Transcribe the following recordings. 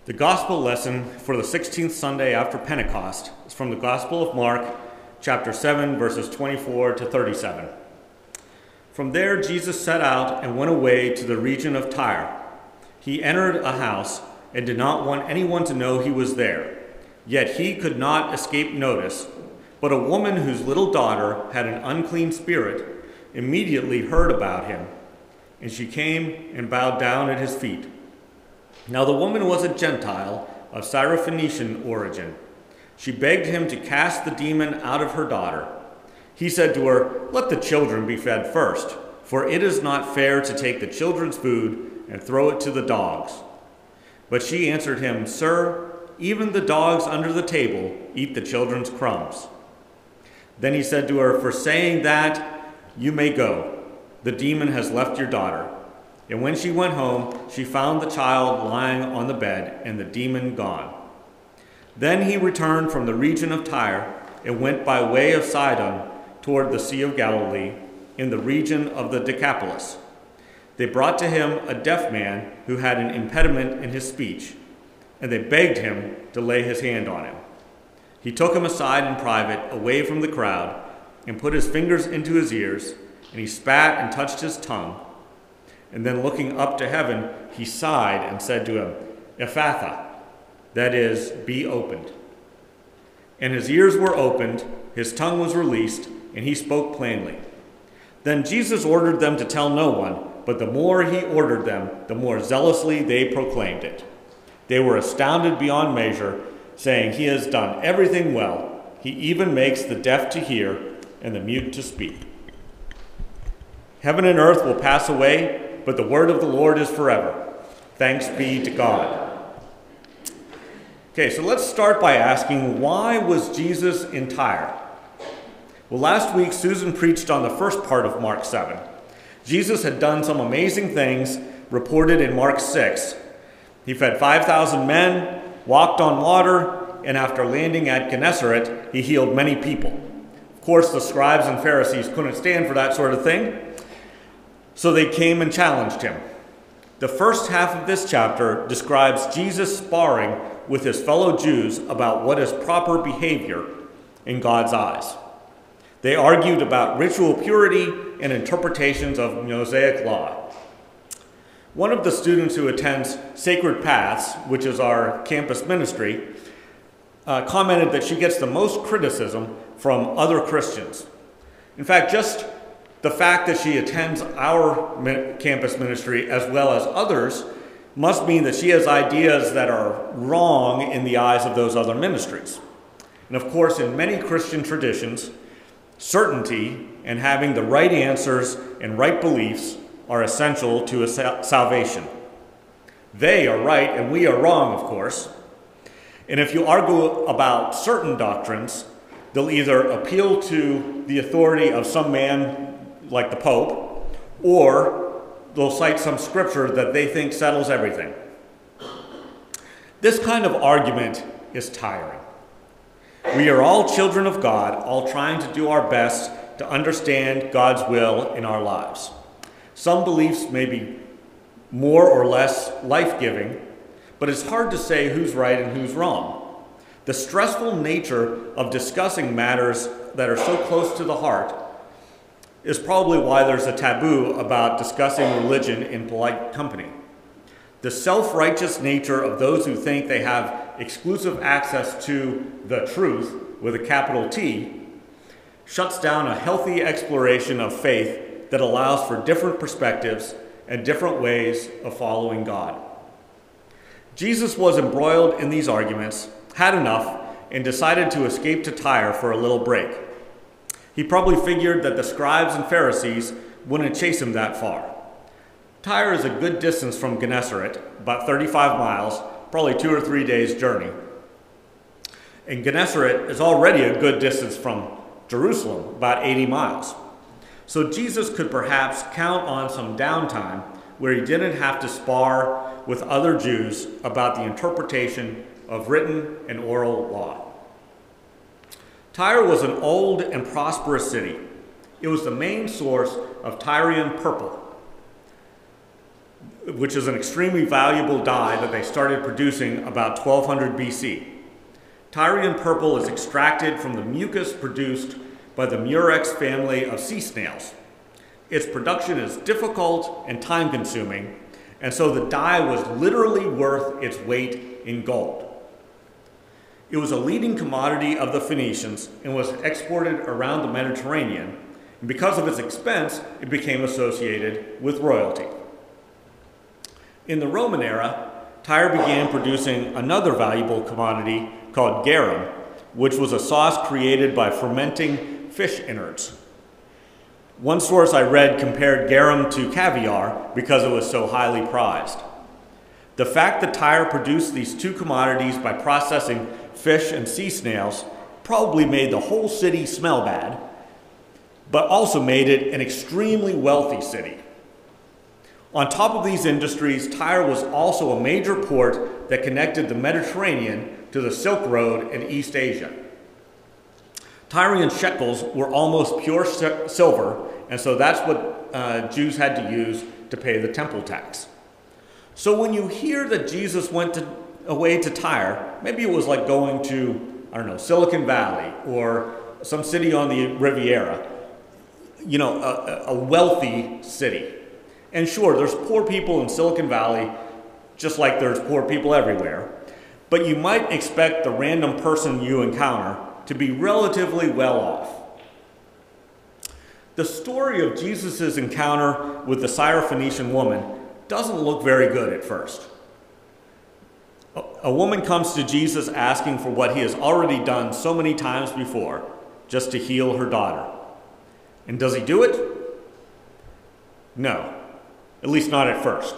The gospel lesson for the 16th Sunday after Pentecost is from the Gospel of Mark, chapter 7, verses 24 to 37. From there, Jesus set out and went away to the region of Tyre. He entered a house and did not want anyone to know he was there. Yet he could not escape notice. But a woman whose little daughter had an unclean spirit immediately heard about him, and she came and bowed down at his feet. Now the woman was a Gentile of Syrophoenician origin. She begged him to cast the demon out of her daughter. He said to her, "Let the children be fed first, for it is not fair to take the children's food and throw it to the dogs." But she answered him, "Sir, even the dogs under the table eat the children's crumbs." Then he said to her, "For saying that, you may go. The demon has left your daughter." And when she went home, she found the child lying on the bed and the demon gone. Then he returned from the region of Tyre and went by way of Sidon toward the Sea of Galilee in the region of the Decapolis. They brought to him a deaf man who had an impediment in his speech, and they begged him to lay his hand on him. He took him aside in private, away from the crowd, and put his fingers into his ears, and he spat and touched his tongue. And then looking up to heaven, he sighed and said to him, "Ephphatha," that is, be opened. And his ears were opened, his tongue was released, and he spoke plainly. Then Jesus ordered them to tell no one, but the more he ordered them, the more zealously they proclaimed it. They were astounded beyond measure, saying, "He has done everything well. He even makes the deaf to hear and the mute to speak." Heaven and earth will pass away, but the word of the Lord is forever. Thanks be to God. Okay, so let's start by asking, why was Jesus in Tyre? Well, last week Susan preached on the first part of Mark 7. Jesus had done some amazing things reported in Mark 6. He fed 5,000 men, walked on water, and after landing at Gennesaret, he healed many people. Of course, the scribes and Pharisees couldn't stand for that sort of thing, so they came and challenged him. The first half of this chapter describes Jesus sparring with his fellow Jews about what is proper behavior in God's eyes. They argued about ritual purity and interpretations of Mosaic law. One of the students who attends Sacred Paths, which is our campus ministry, commented that she gets the most criticism from other Christians. In fact, just the fact that she attends our campus ministry as well as others must mean that she has ideas that are wrong in the eyes of those other ministries. And of course, in many Christian traditions, certainty and having the right answers and right beliefs are essential to a salvation. They are right and we are wrong, of course. And if you argue about certain doctrines, they'll either appeal to the authority of some man like the Pope, or they'll cite some scripture that they think settles everything. This kind of argument is tiring. We are all children of God, all trying to do our best to understand God's will in our lives. Some beliefs may be more or less life-giving, but it's hard to say who's right and who's wrong. The stressful nature of discussing matters that are so close to the heart is probably why there's a taboo about discussing religion in polite company. The self-righteous nature of those who think they have exclusive access to the truth, with a capital T, shuts down a healthy exploration of faith that allows for different perspectives and different ways of following God. Jesus was embroiled in these arguments, had enough, and decided to escape to Tyre for a little break. He probably figured that the scribes and Pharisees wouldn't chase him that far. Tyre is a good distance from Gennesaret, about 35 miles, probably 2 or 3 days' journey. And Gennesaret is already a good distance from Jerusalem, about 80 miles. So Jesus could perhaps count on some downtime where he didn't have to spar with other Jews about the interpretation of written and oral law. Tyre was an old and prosperous city. It was the main source of Tyrian purple. which is an extremely valuable dye that they started producing about 1200 BC. Tyrian purple is extracted from the mucus produced by the Murex family of sea snails. Its production is difficult and time-consuming, and so the dye was literally worth its weight in gold. It was a leading commodity of the Phoenicians and was exported around the Mediterranean, and because of its expense, it became associated with royalty. In the Roman era, Tyre began producing another valuable commodity called garum, which was a sauce created by fermenting fish innards. One source I read compared garum to caviar because it was so highly prized. The fact that Tyre produced these two commodities by processing fish and sea snails probably made the whole city smell bad, but also made it an extremely wealthy city. On top of these industries, Tyre was also a major port that connected the Mediterranean to the Silk Road in East Asia. Tyrian shekels were almost pure silver, and so that's what Jews had to use to pay the temple tax. So when you hear that Jesus went away to Tyre, maybe it was like going to, Silicon Valley or some city on the Riviera, a wealthy city. And sure, there's poor people in Silicon Valley, just like there's poor people everywhere. But you might expect the random person you encounter to be relatively well off. The story of Jesus' encounter with the Syrophoenician woman doesn't look very good at first. A woman comes to Jesus asking for what he has already done so many times before, just to heal her daughter. And does he do it? No, at least not at first.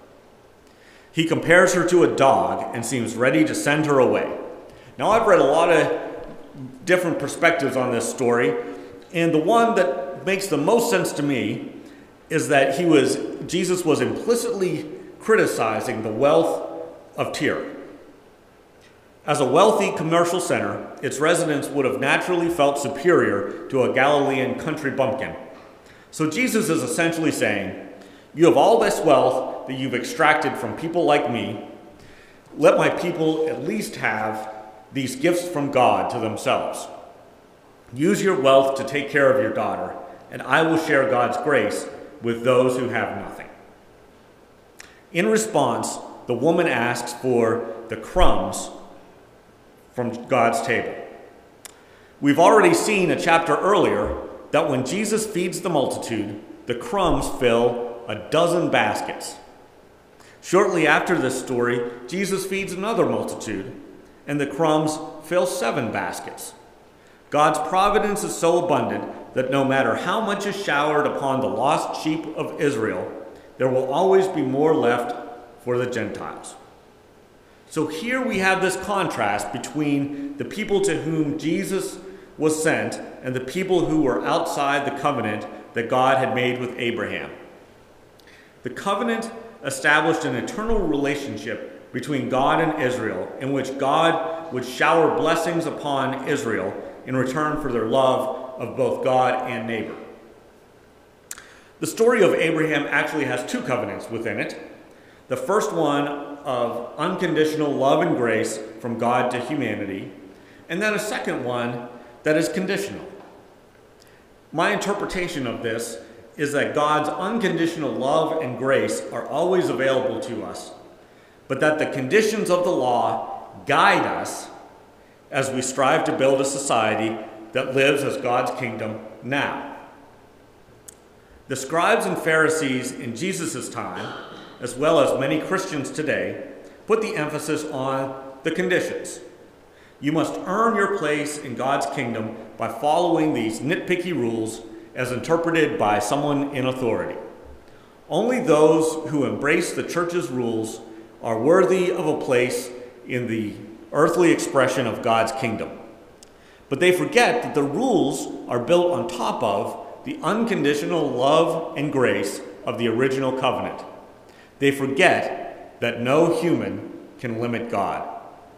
He compares her to a dog and seems ready to send her away. Now, I've read a lot of different perspectives on this story, and the one that makes the most sense to me is that Jesus was implicitly criticizing the wealth of Tyre. As a wealthy commercial center, its residents would have naturally felt superior to a Galilean country bumpkin. So Jesus is essentially saying, you have all this wealth that you've extracted from people like me. Let my people at least have these gifts from God to themselves. Use your wealth to take care of your daughter, and I will share God's grace with those who have nothing. In response, the woman asks for the crumbs from God's table. We've already seen a chapter earlier that when Jesus feeds the multitude, the crumbs fill 12 baskets. Shortly after this story, Jesus feeds another multitude, and the crumbs fill 7 baskets. God's providence is so abundant that no matter how much is showered upon the lost sheep of Israel, there will always be more left for the Gentiles. So here we have this contrast between the people to whom Jesus was sent and the people who were outside the covenant that God had made with Abraham. The covenant established an eternal relationship between God and Israel, in which God would shower blessings upon Israel in return for their love of both God and neighbor. The story of Abraham actually has 2 covenants within it. The first one of unconditional love and grace from God to humanity, and then a second one that is conditional. My interpretation of this is that God's unconditional love and grace are always available to us, but that the conditions of the law guide us as we strive to build a society that lives as God's kingdom now. The scribes and Pharisees in Jesus' time, as well as many Christians today, put the emphasis on the conditions. You must earn your place in God's kingdom by following these nitpicky rules as interpreted by someone in authority. Only those who embrace the church's rules are worthy of a place in the earthly expression of God's kingdom. But they forget that the rules are built on top of the unconditional love and grace of the original covenant. They forget that no human can limit God.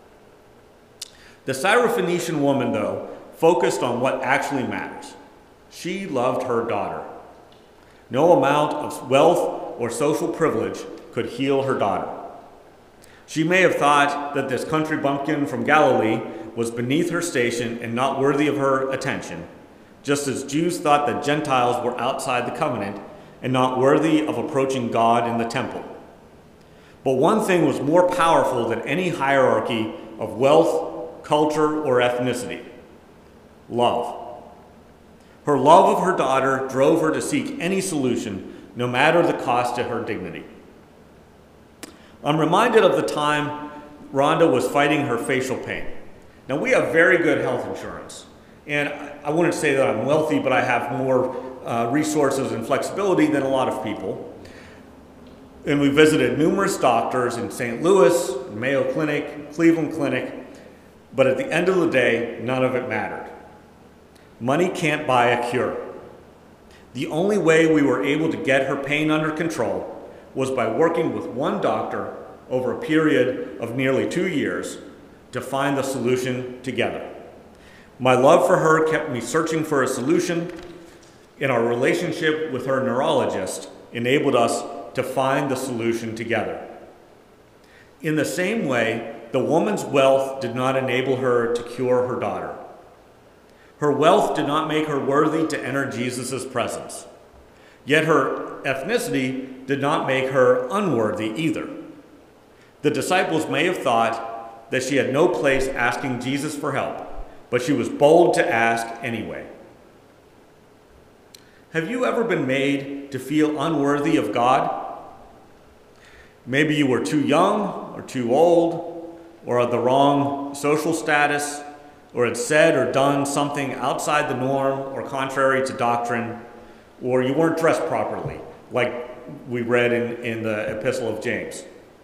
The Syrophoenician woman, though, focused on what actually matters. She loved her daughter. No amount of wealth or social privilege could heal her daughter. She may have thought that this country bumpkin from Galilee was beneath her station and not worthy of her attention, just as Jews thought that Gentiles were outside the covenant and not worthy of approaching God in the temple. But one thing was more powerful than any hierarchy of wealth, culture, or ethnicity: love. Her love of her daughter drove her to seek any solution, no matter the cost to her dignity. I'm reminded of the time Rhonda was fighting her facial pain. Now, we have very good health insurance, and I wouldn't say that I'm wealthy, but I have more resources and flexibility than a lot of people. And we visited numerous doctors in St. Louis, Mayo Clinic, Cleveland Clinic, but at the end of the day, none of it mattered. Money can't buy a cure. The only way we were able to get her pain under control was by working with one doctor over a period of nearly 2 years to find the solution together. My love for her kept me searching for a solution, and our relationship with her neurologist enabled us to find the solution together. In the same way, the woman's wealth did not enable her to cure her daughter. Her wealth did not make her worthy to enter Jesus' presence. Yet her ethnicity did not make her unworthy either. The disciples may have thought that she had no place asking Jesus for help, but she was bold to ask anyway. Have you ever been made to feel unworthy of God? Maybe you were too young or too old, or had the wrong social status, or had said or done something outside the norm or contrary to doctrine, or you weren't dressed properly, like we read in the Epistle of James.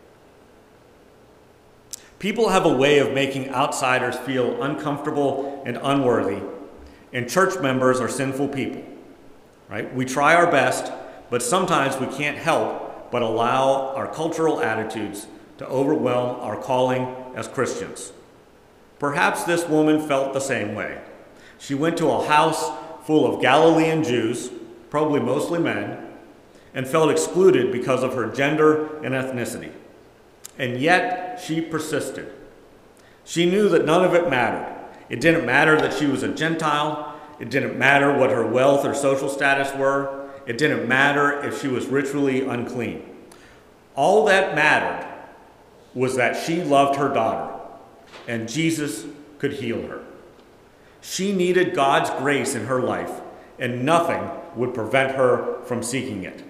People have a way of making outsiders feel uncomfortable and unworthy, and church members are sinful people, right? We try our best, but sometimes we can't help but allow our cultural attitudes to overwhelm our calling as Christians. Perhaps this woman felt the same way. She went to a house full of Galilean Jews, probably mostly men, and felt excluded because of her gender and ethnicity. And yet she persisted. She knew that none of it mattered. It didn't matter that she was a Gentile. It didn't matter what her wealth or social status were. It didn't matter if she was ritually unclean. All that mattered was that she loved her daughter, and Jesus could heal her. She needed God's grace in her life, and nothing would prevent her from seeking it.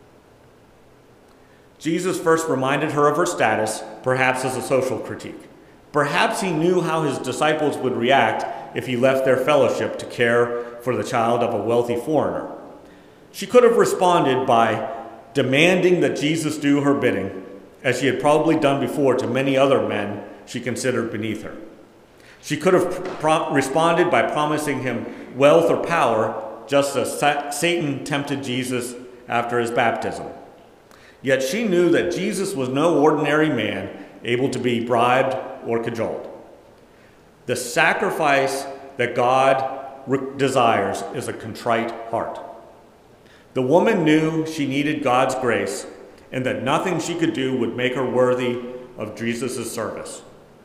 Jesus first reminded her of her status, perhaps as a social critique. Perhaps he knew how his disciples would react if he left their fellowship to care for the child of a wealthy foreigner. She could have responded by demanding that Jesus do her bidding, as she had probably done before to many other men she considered beneath her. She could have responded by promising him wealth or power, just as Satan tempted Jesus after his baptism. Yet she knew that Jesus was no ordinary man able to be bribed or cajoled. The sacrifice that God desires is a contrite heart. The woman knew she needed God's grace and that nothing she could do would make her worthy of Jesus' service.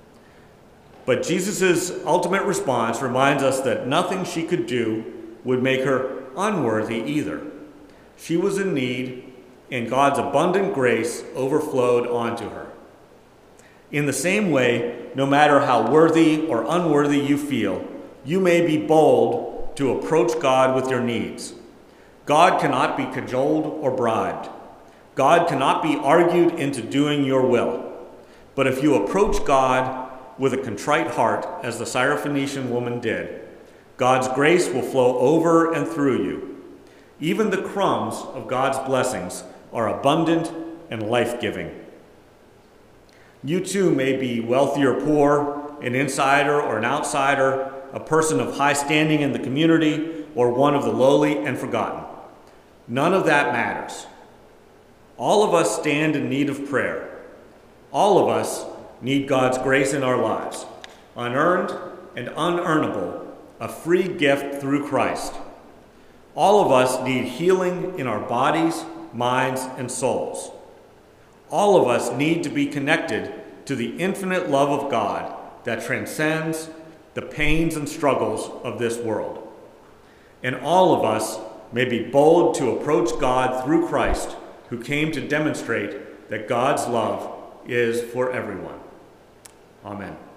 But Jesus' ultimate response reminds us that nothing she could do would make her unworthy either. She was in need, and God's abundant grace overflowed onto her. In the same way, no matter how worthy or unworthy you feel, you may be bold to approach God with your needs. God cannot be cajoled or bribed. God cannot be argued into doing your will. But if you approach God with a contrite heart, as the Syrophoenician woman did, God's grace will flow over and through you. Even the crumbs of God's blessings are abundant and life-giving. You too may be wealthy or poor, an insider or an outsider, a person of high standing in the community, or one of the lowly and forgotten. None of that matters. All of us stand in need of prayer. All of us need God's grace in our lives, unearned and unearnable, a free gift through Christ. All of us need healing in our bodies, minds, and souls. all of us need to be connected to the infinite love of God that transcends the pains and struggles of this world. And all of us may be bold to approach God through Christ, who came to demonstrate that God's love is for everyone. Amen.